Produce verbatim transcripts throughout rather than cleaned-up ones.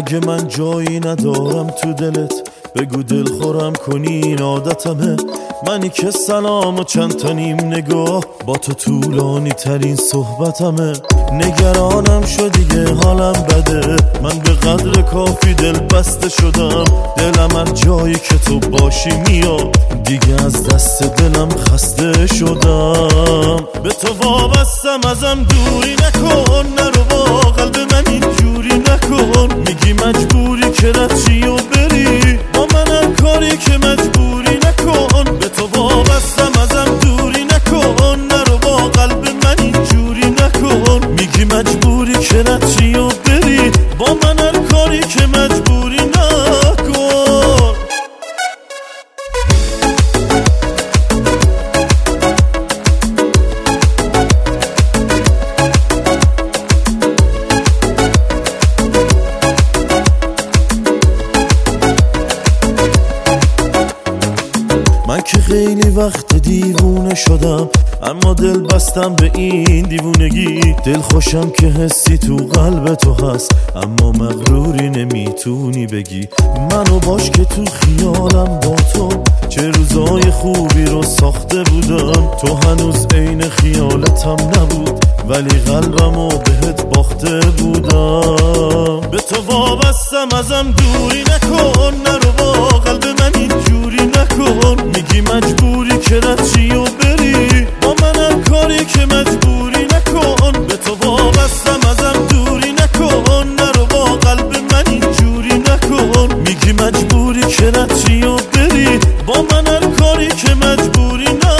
اگه من جایی ندارم تو دلت بگو دل خورم کنی، این عادتمه. منی که سلام و چند تا نیم نگاه با تو طولانی ترین صحبتمه. نگرانم شد دیگه حالم بده، من به قدر کافی دل بسته شدم. دلم هر جایی که تو باشی میاد، دیگه از دست دلم خسته شدم. به تو وابستم ازم دوری نکن، نرو با قلب من اینجوری نکن. میگی مجبوری که رفتی و بری، با من هر کاری که مجبوری نکن. به تو وابستم ازم دوری نکن، نرو با قلب من اینجوری نکن. میگی مجبوری که رفتی و بری، با من هر کاری که مجبوری نکن. من که خیلی وقت دیوونه شدم، اما دل بستم به این دیوونگی. دل خوشم که حسی تو قلب تو هست، اما مغروری نمیتونی بگی. منو باش که تو خیالم با تو چه روزای خوبی رو ساخته بودم. تو هنوز عین خیالتم نبود، ولی قلبمو بهت باخته بودم. به تو وابستم ازم دوری نکن، نرو با قلب من اینجوری نکن. میگی مجبوری که رفتی و بری، با من هر کاری که مجبوری نکن. به تو وابستم ازم دوری نکن، نرو با قلب من اینجوری نکن. میگی مجبوری که رفتی و بری، با من هر کاری که مجبوری نکن.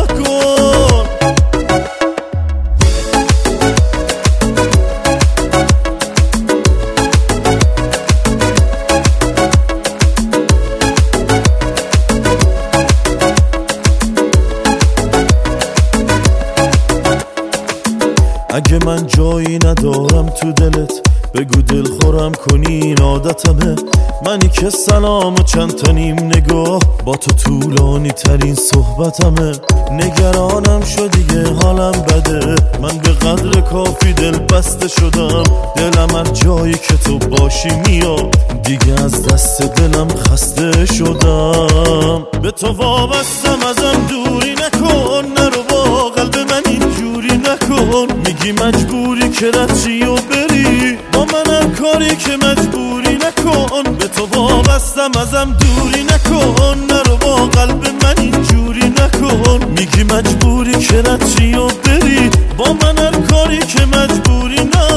اگه من جایی ندارم تو دلت بگو دل خورم کنی، این عادتمه. منی که سلام و چند تا نیم نگاه با تو طولانی ترین صحبتمه. نگرانم شد دیگه حالم بده، من به قدر کافی دل بسته شدم. دلم هر جایی که تو باشی میاد، دیگه از دست دلم خسته شدم. به تو وابستم ازم دوری نکن، نرو با قلب من اینجوری نکن. میگی مجبوری که رفتی و بری، با من هر کاری که مجبوری نکن. به تو وابستم ازم دوری نکن، نرو با قلب من اینجوری نکن. میگی مجبوری که رفتی و بری، با من هر کاری که مجبوری نکن.